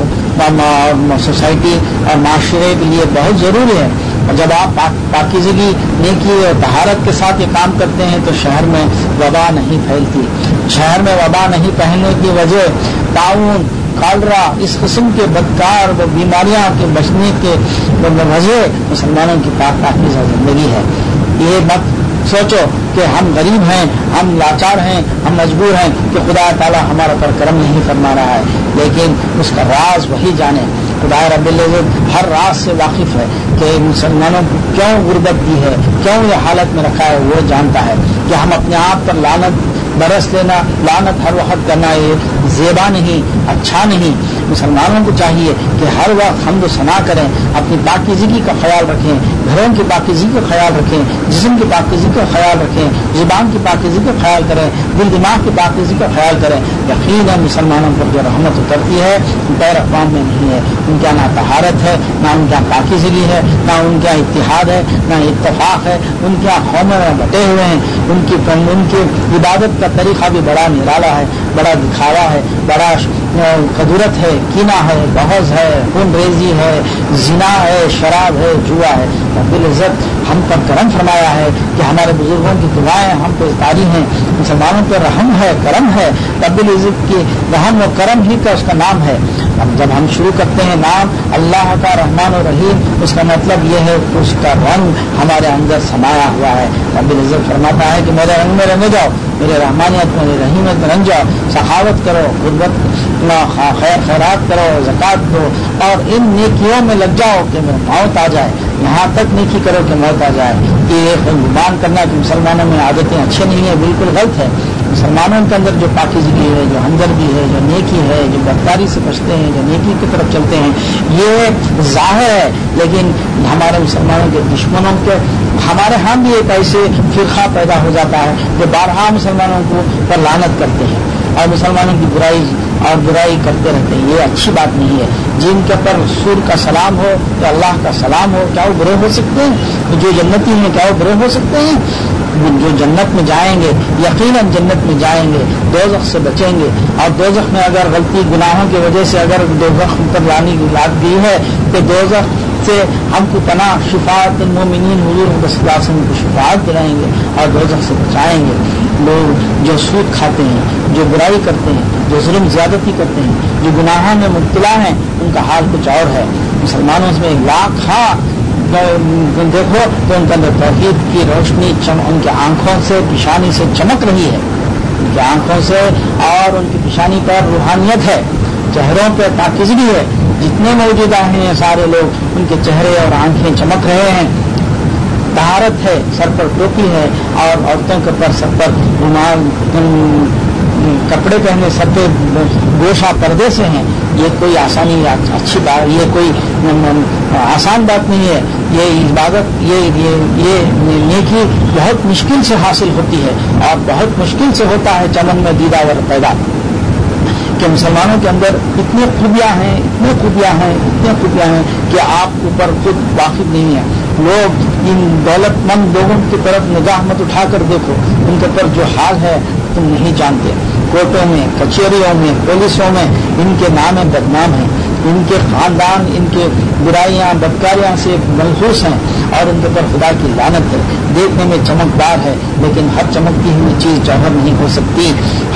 سوسائٹی اور معاشرے کے لیے بہت ضروری ہے۔ اور جب آپ پاکیزگی نیکی اور طہارت کے ساتھ یہ کام کرتے ہیں تو شہر میں وبا نہیں پھیلتی۔ شہر میں وبا نہیں پھیلنے کی وجہ طاعون، کالرا، اس قسم کے بدکار و بیماریاں کے بچنے کے وجہ مسلمانوں کی پاکیزہ زندگی ہے۔ یہ مت سوچو کہ ہم غریب ہیں، ہم لاچار ہیں، ہم مجبور ہیں کہ خدا تعالیٰ ہمارے پر کرم نہیں فرما رہا ہے، لیکن اس کا راز وہی جانے۔ خدا رب العزت ہر راز سے واقف ہے کہ مسلمانوں کو کیوں غربت دی ہے، کیوں یہ حالت میں رکھا ہے، وہ جانتا ہے کہ ہم اپنے آپ پر لعنت برس لینا، لعنت ہر وقت کرنا یہ زیبا نہیں، اچھا نہیں۔ مسلمانوں کو چاہیے کہ ہر وقت حمد و ثنا کریں، اپنی پاکیزگی کا خیال رکھیں، گھروں کی پاکیزگی کا خیال رکھیں، جسم کی پاکیزگی کا خیال رکھیں، زبان کی پاکیزگی کا خیال کریں، دل دماغ کی پاکیزگی کا خیال کریں۔ یقین ہے مسلمانوں پر جو رحمت اترتی ہے غیر اقوام میں نہیں ہے۔ ان کا نہ طہارت ہے، نہ ان کا پاکیزگی ہے، نہ ان کا اتحاد ہے، نہ اتفاق ہے، ان کے قوموں میں بٹے ہوئے ہیں۔ ان کی عبادت کا طریقہ بھی بڑا نرالا ہے، بڑا دکھاوا ہے، بڑا قدرت ہے، کینہ ہے، بغض ہے، خون ریزی ہے، زنا ہے، شراب ہے، جوا ہے۔ رب العزت ہم پر کرم فرمایا ہے کہ ہمارے بزرگوں کی دعائیں ہم پہ اتاری ہیں، مسلمانوں پہ رحم ہے، کرم ہے۔ رب العزت کی رحم و کرم ہی کا اس کا نام ہے۔ جب ہم شروع کرتے ہیں نام اللہ کا رحمان و رحیم، اس کا مطلب یہ ہے کہ اس کا رنگ ہمارے اندر سمایا ہوا ہے۔ رب العزت فرماتا ہے کہ میرے رنگ میں رنگ جاؤ، میرے رحمانیت میرے رحیمت میں رنجا، سخاوت کرو، غربت خیرات کرو، زکات دو، اور ان نیکیوں میں لگ جاؤ کہ موت آ جائے، یہاں تک نیکی کرو کہ موت آ جائے۔ یہ گمان کرنا کہ مسلمانوں میں عادتیں اچھے نہیں ہیں، بالکل غلط ہے۔ مسلمانوں کے اندر جو پاکیزگی ہے، جو ہمدردی ہے، جو نیکی ہے، جو بدکاری سے بچتے ہیں، جو نیکی کی طرف چلتے ہیں، یہ ظاہر ہے۔ لیکن ہمارے مسلمانوں کے دشمنوں کے ہمارے ہاں بھی ایک ایسے فرقہ پیدا ہو جاتا ہے جو بارہا مسلمانوں کو پر لعنت کرتے ہیں اور مسلمانوں کی برائی کرتے رہتے ہیں۔ یہ اچھی بات نہیں ہے۔ جن کے پر رسول کا سلام ہو یا اللہ کا سلام ہو، کیا وہ برے ہو سکتے ہیں؟ جو جنتی ہیں کیا وہ برے ہو سکتے ہیں؟ جو جنت میں جائیں گے یقیناً جنت میں جائیں گے، دوزخ سے بچیں گے، اور دوزخ میں اگر غلطی گناہوں کی وجہ سے اگر دوزخ پر لاد گئی ہے تو دوزخ سے ہم کو پناہ شفاعت المومنین حضور صلی اللہ علیہ وسلم کو شفاعت دلائیں گے اور دوزخ سے بچائیں گے۔ لوگ جو سود کھاتے ہیں، جو برائی کرتے ہیں، جو ظلم زیادتی کرتے ہیں، جو گناہوں میں مبتلا ہیں، ان کا حال کچھ اور ہے۔ مسلمانوں میں لاکھ دیکھو تو ان کے اندر توحید کی روشنی ان کی آنکھوں سے پیشانی سے چمک رہی ہے، ان کی آنکھوں سے، اور ان کی پیشانی پر روحانیت ہے، چہروں پہ پاکیزگی ہے۔ جتنے موجودہ ہیں سارے لوگ، ان کے چہرے اور آنکھیں چمک رہے ہیں، طہارت ہے، سر پر ٹوپی ہے، اور عورتوں کے پر سر پر رومال کپڑے پہنے، سر پہ گوشہ پردے سے ہیں۔ یہ کوئی آسانی اچھی بات، یہ کوئی آسان بات نہیں ہے۔ یہ عبادت، یہ نیکی بہت مشکل سے حاصل ہوتی ہے، اور بہت مشکل سے ہوتا ہے چمن میں دیدہ ور پیدا، کہ مسلمانوں کے اندر اتنی خوبیاں ہیں کہ آپ اوپر خود واقف نہیں ہے۔ لوگ ان دولت مند لوگوں کی طرف نگاہ مت اٹھا کر دیکھو، ان کے پر جو حال ہے تم نہیں جانتے۔ کورٹوں میں، کچہریوں میں، پولیسوں میں ان کے نام بدنام ہیں، ان کے خاندان ان کے برائیاں بدکاریاں سے ملحوظ ہیں، اور ان کے پر خدا کی لعنت ہے۔ دیکھنے میں چمکدار ہے، لیکن ہر چمکتی ہوئی چیز جوہر نہیں ہو سکتی۔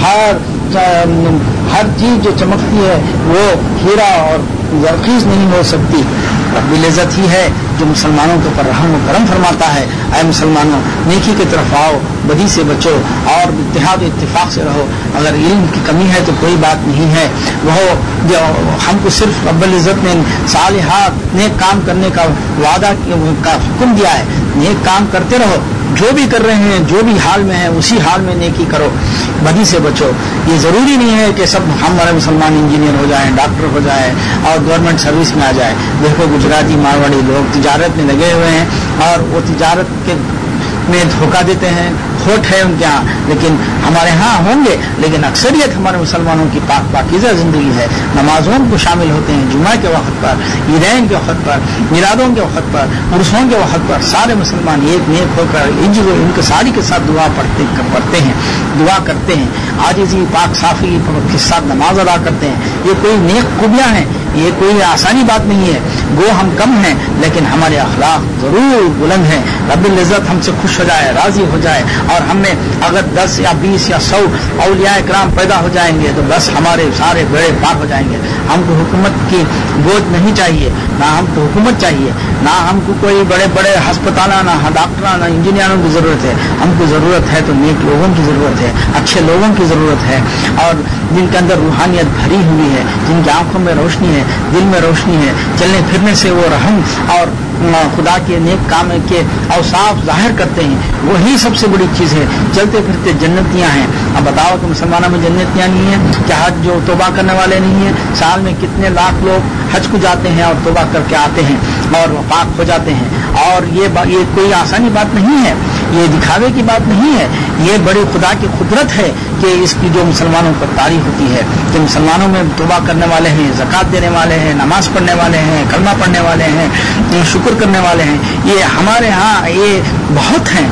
ہر چیز جو چمکتی ہے وہ ہیرا اور زرخیز نہیں ہو سکتی۔ رب العزت ہی ہے جو مسلمانوں کے اوپر رحم و کرم فرماتا ہے۔ اے مسلمانوں، نیکی کی طرف آؤ، بدی سے بچو، اور اتحاد و اتفاق سے رہو۔ اگر علم کی کمی ہے تو کوئی بات نہیں ہے، وہ جو ہم کو صرف رب العزت نے صالحات نیک کام کرنے کا وعدہ کا حکم دیا ہے۔ نیک کام کرتے رہو، جو بھی کر رہے ہیں، جو بھی حال میں ہیں اسی حال میں نیکی کرو، بدی سے بچو۔ یہ ضروری نہیں ہے کہ سب ہمارے مسلمان انجینئر ہو جائیں، ڈاکٹر ہو جائیں اور گورنمنٹ سروس میں آ جائے۔ دیکھو گجراتی مارواڑی لوگ تجارت میں لگے ہوئے ہیں، اور وہ تجارت کے میں دھوکہ دیتے ہیں، کھوٹ ہے ان کے ہاں، لیکن ہمارے ہاں ہوں گے، لیکن اکثریت ہمارے مسلمانوں کی پاکیزہ زندگی ہے۔ نمازوں کو شامل ہوتے ہیں، جمعہ کے وقت پر، عیدین کے وقت پر، میلادوں کے وقت پر، عرسوں کے وقت پر، سارے مسلمان ایک نیک ہو کر ان کے ساری کے ساتھ دعا پڑھتے ہیں، دعا کرتے ہیں، عاجزی پاک صافی کے ساتھ نماز ادا کرتے ہیں۔ یہ کوئی نیک خوبیاں ہیں، یہ کوئی آسانی بات نہیں ہے۔ گو ہم کم ہیں، لیکن ہمارے اخلاق ضرور بلند ہیں۔ رب العزت ہم سے خوش ہو جائے، راضی ہو جائے، اور ہم میں اگر 10 یا 20 یا 100 اولیاء کرام پیدا ہو جائیں گے تو بس ہمارے سارے بیڑے پار ہو جائیں گے۔ ہم کو حکومت کی بوجھ نہیں چاہیے، نہ ہم کو حکومت چاہیے، نہ ہم کو کوئی بڑے بڑے ہسپتال، نہ ڈاکٹر، نہ انجینئروں کی ضرورت ہے۔ ہم کو ضرورت ہے تو نیک لوگوں کی ضرورت ہے، اچھے لوگوں کی ضرورت ہے، اور جن کے اندر روحانیت بھری ہوئی ہے، جن کی آنکھوں میں روشنی ہے، دل میں روشنی ہے، چلنے پھرنے سے وہ رحم اور خدا کے نیک کام کے اوصاف ظاہر کرتے ہیں، وہی سب سے بڑی چیز ہے۔ چلتے پھرتے جنتیاں ہیں۔ اب بتاؤ کہ مسلمانوں میں جنتیاں نہیں ہیں کیا؟ حج جو توبہ کرنے والے نہیں ہیں، سال میں کتنے لاکھ لوگ حج کو جاتے ہیں اور توبہ کر کے آتے ہیں اور پاک ہو جاتے ہیں، اور یہ کوئی آسانی بات نہیں ہے، یہ دکھاوے کی بات نہیں ہے، یہ بڑی خدا کی قدرت ہے کہ اس کی جو مسلمانوں پر تعریف ہوتی ہے کہ مسلمانوں میں توبہ کرنے والے ہیں، زکوٰۃ دینے والے ہیں، نماز پڑھنے والے ہیں، کلمہ پڑھنے والے ہیں، شکر کرنے والے ہیں۔ یہ ہمارے ہاں یہ بہت ہیں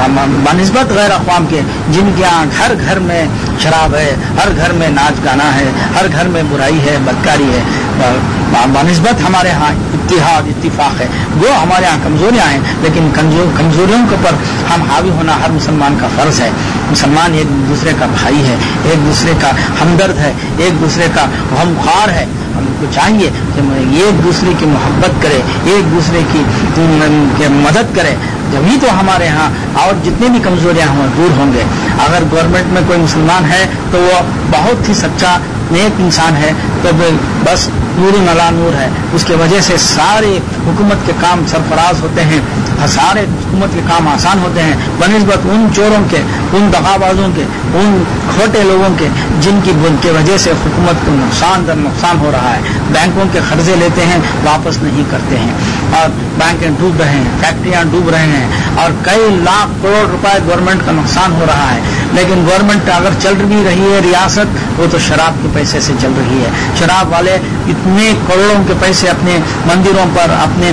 بنسبت غیر اقوام کے، جن کے یہاں ہر گھر میں شراب ہے، ہر گھر میں ناچ گانا ہے، ہر گھر میں برائی ہے، بدکاری ہے۔ بنسبت ہمارے ہاں اتحاد اتفاق ہے۔ وہ ہمارے ہاں کمزوریاں ہیں، لیکن کمزوریوں کے اوپر ہم حاوی ہونا ہر مسلمان کا فرض ہے۔ مسلمان ایک دوسرے کا بھائی ہے، ایک دوسرے کا ہمدرد ہے، ایک دوسرے کا غمخوار ہے۔ ہم کو چاہیے کہ ایک دوسرے کی محبت کرے، ایک دوسرے کی مدد کرے، जभी तो हमारे यहाँ और जितनी भी कमजोरियां हों दूर होंगे। अगर गवर्नमेंट में कोई मुसलमान है तो वो बहुत ही सच्चा नेक इंसान है, तो बस नूर अला नूर है, उसके वजह से सारे हुकूमत के काम सरफराज होते हैं, सारे हुकूमत के काम आसान होते हैं बनिस्बत उन चोरों के, उन दगाबाजों के, उन खोटे लोगों के जिनकी वजह से हुकूमत को नुकसान दर नुकसान हो रहा है। बैंकों के कर्जे लेते हैं, वापस नहीं करते हैं, और बैंकें डूब रहे हैं, फैक्ट्रियां डूब रहे हैं, और कई लाख करोड़ रुपए गवर्नमेंट का नुकसान हो रहा है। लेकिन गवर्नमेंट अगर चल भी रही है रियासत, वो तो शराब के पैसे से चल रही है। शराब वाले इतने करोड़ों के पैसे अपने मंदिरों पर, अपने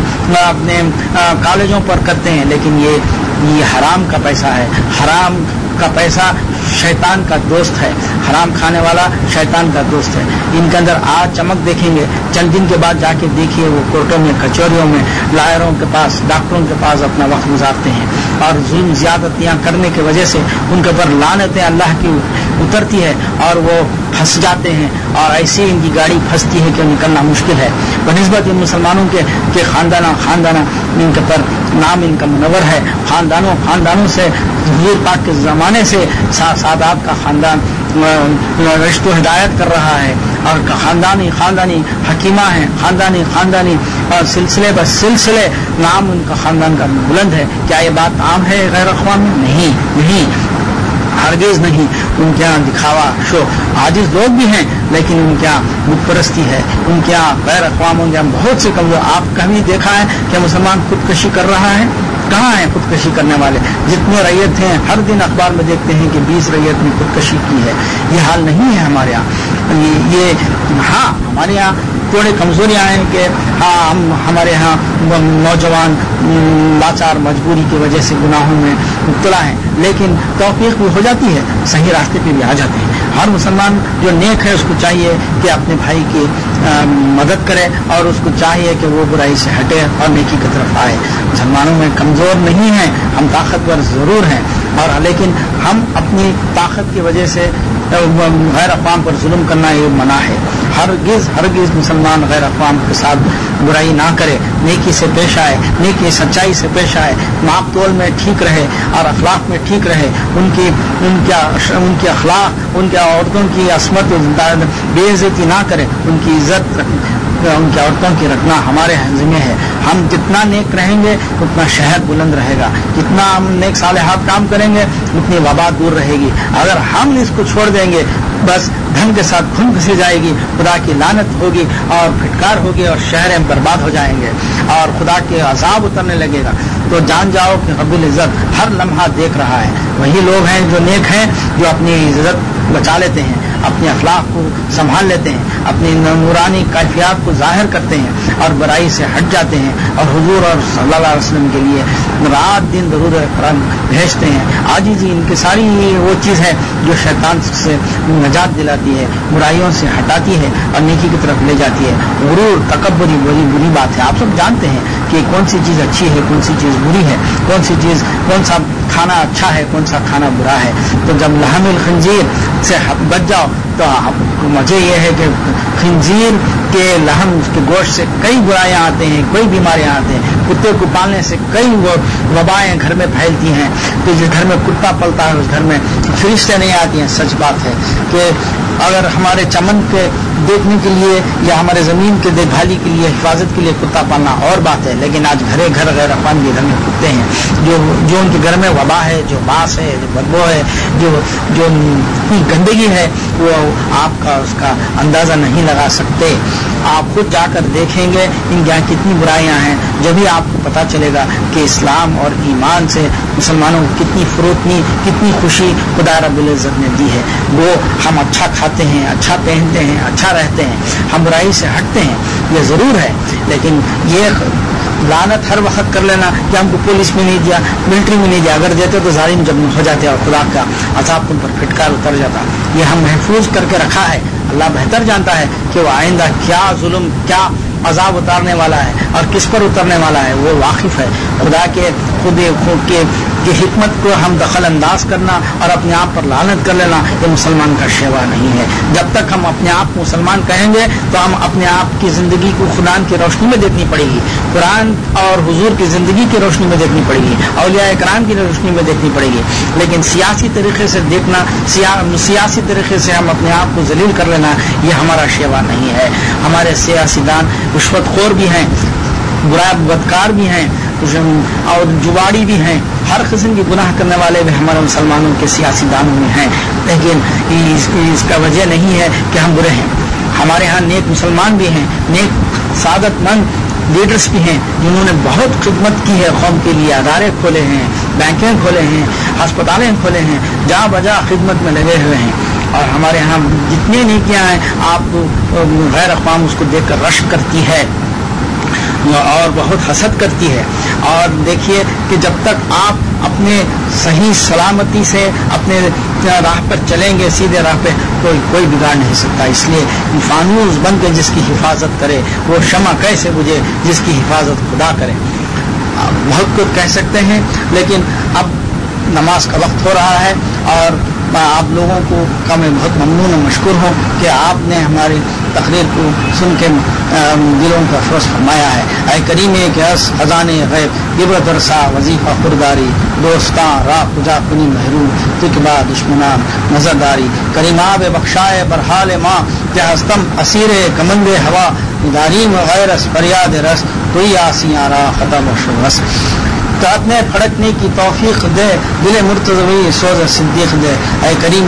कॉलेजों पर करते हैं, लेकिन ये हराम का पैसा है। हराम का पैसा शैतान का दोस्त है, हराम खाने वाला शैतान का दोस्त है। इनके अंदर आज चमक देखेंगे, चंद दिन के बाद जाके देखिए वो कोर्टों में, कचहरियों में, लायरों के पास, डॉक्टरों के पास अपना वक्त गुजारते हैं, और जुल्म ज्यादतियां करने की वजह से उनके ऊपर लानतें अल्लाह की उतरती है और वो फंस जाते हैं, और ऐसे इनकी गाड़ी फंसती है कि निकलना मुश्किल है। बनिस्बत इन मुसलमानों के खानदाना इनके पर नाम इनका मुनव्वर है, खानदानों से हुजूर पाक के ज़माने से सादात का खानदान रिश्तो हिदायत कर रहा है, और खानदानी हकीमा है, खानदानी और सिलसिले ब सिलसिले नाम उनका खानदान का बुलंद है। क्या ये बात आम है गैर अक़वाम में? नहीं, हरगिज़ नहीं। उनके यहाँ दिखावा शो आजिज़ लोग भी हैं, लेकिन उनके यहाँ बुतपरस्ती है, उनके यहाँ गैर अक़वामों के यहाँ बहुत से कमजोर। आप कभी देखा है कि मुसलमान खुदकशी कर रहा है? कहाँ है खुदकशी करने वाले? जितने रैयत हैं हर दिन अखबार में देखते हैं कि 20 रैयत ने खुदकशी की है। ये हाल नहीं है हमारे यहाँ। ये हाँ, हमारे यहाँ थोड़ी कमजोरियां हैं कि हाँ, हमारे यहाँ नौजवान लाचार मजबूरी की वजह से गुनाहों में मुब्तला हैं, लेकिन तौफीक भी हो जाती है, सही रास्ते पे भी आ जाते हैं। हर मुसलमान जो नेक है उसको चाहिए कि अपने भाई की मदद करे, और उसको चाहिए कि वो बुराई से हटे और नेकी की तरफ आए। मुसलमानों में कमजोर नहीं हैं, हम ताकतवर जरूर हैं, और लेकिन हम अपनी ताकत की वजह से गैर अक़वाम पर जुल्म करना ये मना है। हरगिज़ मुसलमान गैर अक़वाम के साथ बुराई ना करे, नेकी से पेश आए, नेकी सच्चाई से पेश आए, माप तोल में ठीक रहे और अखलाक में ठीक रहे। उनके अखलाक, उनके औरतों की असमत बेइज्जती ना करे, उनकी इज्जत उनकी औरतों की रखना हमारे ज़िम्मे है। हम जितना नेक रहेंगे उतना शहर बुलंद रहेगा, जितना हम नेक सालेहात काम करेंगे उतनी वबा दूर रहेगी। अगर हम इसको छोड़ देंगे, बस धन के साथ खून घसी जाएगी, खुदा की लानत होगी और फिटकार होगी, और शहरें बर्बाद हो जाएंगे, और खुदा के अजाब उतरने लगेगा। तो जान जाओ कि रब्बुल इज़्ज़त हर लम्हा देख रहा है। वही लोग हैं जो नेक हैं, जो अपनी इज़्ज़त बचा लेते हैं, अपने अखलाक को संभाल लेते हैं, अपनी नूरानी कैफियत को जाहिर करते हैं और बुराई से हट जाते हैं, और हुजूर और सल्लल्लाहु अलैहि वसल्लम के लिए रात दिन दरूद कुरान भेजते हैं। आजिज़ी इनकी सारी वो चीज़ है जो शैतान से नजात दिलाती है, बुराइयों से हटाती है और नेकी की तरफ ले जाती है। गुरूर तकब्बुरी बड़ी बुरी बात है। आप सब जानते हैं कि कौन सी चीज़ अच्छी है, कौन सी चीज़ बुरी है, कौन सा खाना अच्छा है, कौन सा खाना बुरा है। तो जब लहमुल खंजीर से बच जाओ तो मजे ये है कि खंजीर के लहम के गोश्त से कई बुराइयां आते हैं, कई बीमारियां आते हैं। कुत्ते को पालने से कई वबाएं घर में फैलती हैं। तो जिस घर में कुत्ता पलता है उस घर में फरिश्ते नहीं आती हैं। सच बात है कि अगर हमारे चमन के देखने के लिए या हमारे ज़मीन के देखभाली के लिए, हिफाजत के लिए कुत्ता पालना और बात है, लेकिन आज घरे घर गैर अक़वाम के घर में कुत्ते हैं जो उनके घर में वबा है, जो बास है, जो बदबू है, जो गंदगी है, वो आपका उसका अंदाज़ा नहीं लगा सकते। आप खुद जाकर देखेंगे इनके यहाँ कितनी बुराइयां हैं, जब भी आपको पता चलेगा कि इस्लाम और ईमान से मुसलमानों को कितनी फरोतनी, कितनी खुशी खुदा रब्बुल इज़्ज़त ने दी है। वो हम अच्छा खाते हैं, अच्छा पहनते हैं, अच्छा रहते हैं, हम बुराई से हटते हैं, ये ज़रूर है। लेकिन ये लानत हर वक्त कर लेना कि हमको पुलिस में नहीं दिया, मिलिट्री में नहीं दिया, अगर देते तो जालिम जब हो जाते और खुदा का अज़ाब तुम पर फिटकार उतर जाता। ये हम महफूज करके रखा है। अल्लाह बेहतर जानता है कि वो आइंदा क्या जुल्म, क्या अज़ाब उतारने वाला है और किस पर उतरने वाला है, वो वाकिफ है। खुदा के खुद के کہ حکمت کو ہم دخل انداز کرنا اور اپنے آپ پر لعنت کر لینا یہ مسلمان کا شیوا نہیں ہے. جب تک ہم اپنے آپ کو مسلمان کہیں گے تو ہم اپنے آپ کی زندگی کو قرآن کی روشنی میں دیکھنی پڑے گی, قرآن اور حضور کی زندگی کی روشنی میں دیکھنی پڑے گی, اولیاء کرام کی روشنی میں دیکھنی پڑے گی. لیکن سیاسی طریقے سے دیکھنا, سیاسی طریقے سے ہم اپنے آپ کو ذلیل کر لینا یہ ہمارا شیوا نہیں ہے. ہمارے سیاسی دان رشوت خور بھی ہیں, برا بدکار بھی ہیں اور جواڑی بھی ہیں, ہر قسم کی گناہ کرنے والے بھی ہمارے مسلمانوں کے سیاسی دانوں میں ہیں. لیکن اس کا وجہ نہیں ہے کہ ہم برے ہیں. ہمارے ہاں نیک مسلمان بھی ہیں, نیک سعادت مند لیڈرز بھی ہیں جنہوں نے بہت خدمت کی ہے قوم کے لیے, ادارے کھولے ہیں, بینکیں کھولے ہیں, ہسپتالیں کھولے ہیں, جا بجا خدمت میں لگے ہوئے ہیں. اور ہمارے ہاں جتنی نیکیاں ہیں آپ غیر اقوام اس کو دیکھ کر رشک کرتی ہے اور بہت حسد کرتی ہے. اور دیکھیے کہ جب تک آپ اپنے صحیح سلامتی سے اپنے راہ پر چلیں گے, سیدھے راہ پہ, کوئی بگاڑ نہیں سکتا. اس لیے فانوس بن کے جس کی حفاظت کرے وہ شمع کیسے بجھے جس کی حفاظت خدا کرے. بہت کچھ کہہ سکتے ہیں لیکن اب نماز کا وقت ہو رہا ہے اور آپ لوگوں کو کا میں بہت ممنون و مشکور ہوں کہ آپ نے ہماری تقریر کو سن کے دلوں کا فروش فرمایا ہے. اے کریم کے خزانے غیب عبرت رسا وظیفہ خورداری دوستاں راہ کجا کنی محروم تکبا دشمنان نظرداری کریماب بخشائے برحال ماں کہ ہستم اسیر کمند ہوا نداریم غیرس فریاد رس توئی آسی آرا ختم و شرس. کاٹنے پھڑکنے کی توفیق دے دل مرتضوی سوز صدیق دے. اے کریم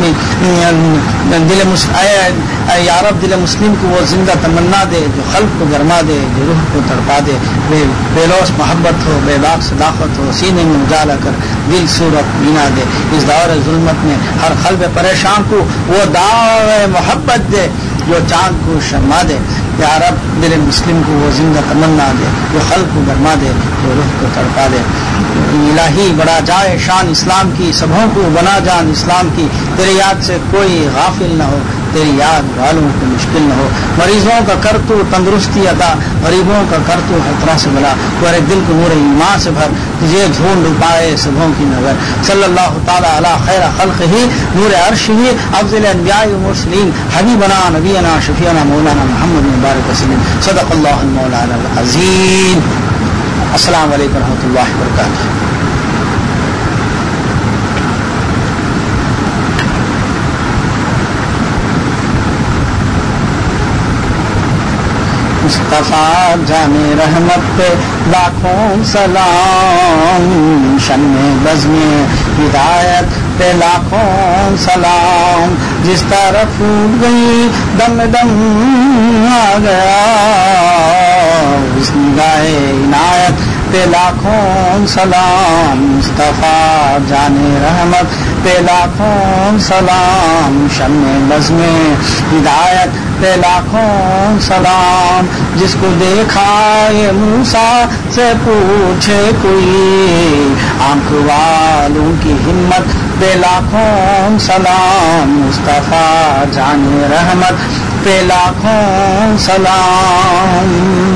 اے یارب دل مسلم کو وہ زندہ تمنا دے جو خلق کو گرما دے جو روح کو تڑپا دے. بے لوس محبت ہو بے باک صداقت ہو سینے میں اجالا کر دل صورت بینا دے. اس دور ظلمت میں ہر قلب پریشان کو وہ داغ محبت دے جو چاند کو شرما دے. یا رب دل مسلم کو وہ زندہ تمنا دے جو خلق کو گرما دے جو روح کو تڑپا دے. الہی بڑا جائے شان اسلام کی سبھوں کو بنا جان اسلام کی. تیری یاد سے کوئی غافل نہ ہو تیری یاد والوں کو مشکل نہ ہو. مریضوں کا کر تو تندرستی عطا غریبوں کا کر تو ہر طرح سے بلا. تو ہر دل کو نور ایمان سے بھر تجھے ڈھونڈ پائے سبھوں کی نظر. صلی اللہ تعالی علی خیر خلق ہی نور عرش ہی افضل انبیاء و مرسلین حبیبنا نبینا شفیعنا مولانا محمد مبارک وسلم. صدق اللہ المولانا العظیم. السلام علیکم ورحمۃ اللہ وبرکاتہ. مصطفیٰ جانے رحمت پہ لاکھوں سلام, شن بزم ہدایت پہ لاکھوں سلام. جس طرف گئی دم دم آ گیا اس نگاہ عنایت پہ لاکھوں سلام. مصطفیٰ جانے رحمت پہ لاکھوں سلام, شن بزم ہدایت پہ لاکھوں سلام. جس کو دیکھا یہ موسیٰ سے پوچھے کوئی آنکھ والوں کی ہمت پہ لاکھوں سلام. مصطفیٰ جانے رحمت پہ لاکھوں سلام.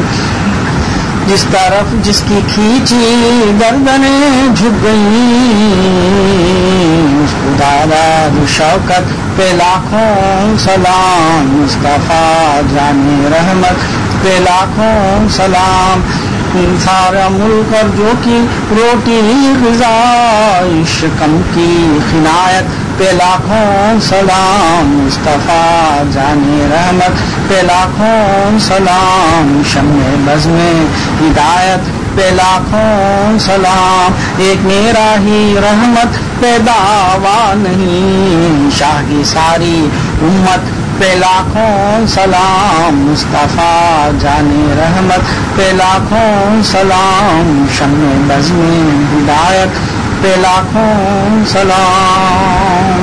جس طرف جس کی کھینچی گردنیں جھک گئیں اس کو دادا شوکت پہ لاکھوں سلام. مصطفیٰ جانے رحمت پہ لاکھوں سلام. سارا ملک اور جو کی روٹی غذا شکم کی عنایت پہ لاکھوں سلام. مصطفیٰ جانے رحمت پہ لاکھوں سلام. شمع بزم ہدایت پہ لاکھوں سلام. ایک میرا ہی رحمت پہ دعویٰ نہیں شاہ کی ساری امت پہ لاکھوں سلام. مصطفیٰ جانے رحمت پہ لاکھوں سلام. شمع بزم ہدایت پہ لاکھوں سلام.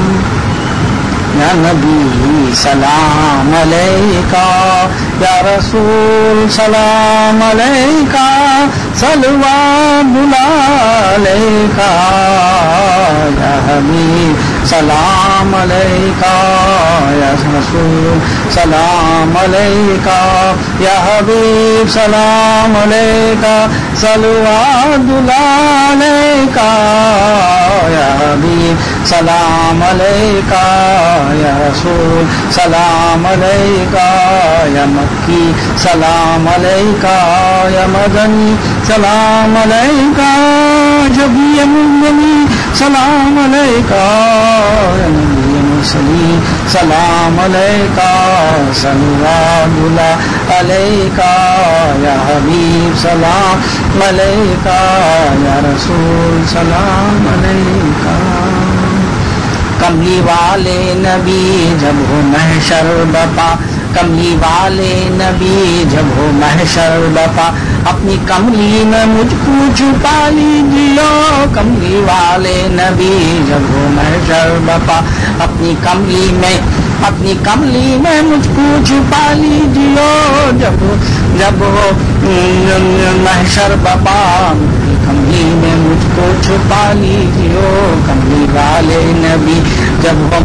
یا نبی سلام علیکہ یا رسول سلام علیکہ صلوات اللہ علیکہ یا حبیب سلام علیکہ یا رسول سلام علیکہ یا حبیب سلام علیکہ صلوات اللہ علیکہ یا حبیب سلام علیکہ یا رسول سلام علیکہ یا مکی سلام علیکہ یا مدنی سلام علیکہ شفیع مدنی سلام علیکہ یا نبی مرسلی سلام علیکہ صلوات اللہ علیکہ یا حبیب سلام علیکہ یا رسول سلام علیکہ کملی والے نبی جب ہو محشر بپا کملی والے نبی جب ہو محشر بپا اپنی کملی میں مجھ کو چھپا لیجیو کملی والے نبی جب ہو محشر بپا اپنی کملی میں مجھ کو چھپا لیجیو جب ہو محشر بپا کملی میں مجھ کو چھپا لیجیو کملی والے نبی جب ہو